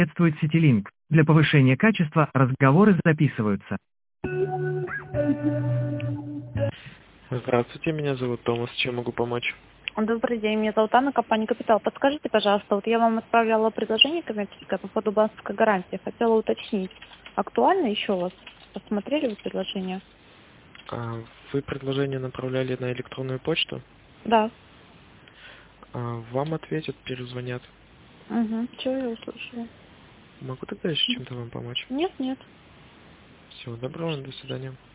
Приветствует Ситилинк. Для повышения качества разговоры записываются. Здравствуйте, меня зовут Томас. Чем могу помочь? Добрый день, меня зовут Анна, компания «Капитал». Подскажите, пожалуйста, вот я вам отправляла предложение коммерческое по поводу банковской гарантии. Хотела уточнить, актуально еще у вас? Посмотрели вы предложение? Вы предложение направляли на электронную почту? Да. Вам ответят, перезвонят. Угу. Чего я услышала? Могу тогда еще чем-то вам помочь? Нет, нет. Всего доброго, до свидания.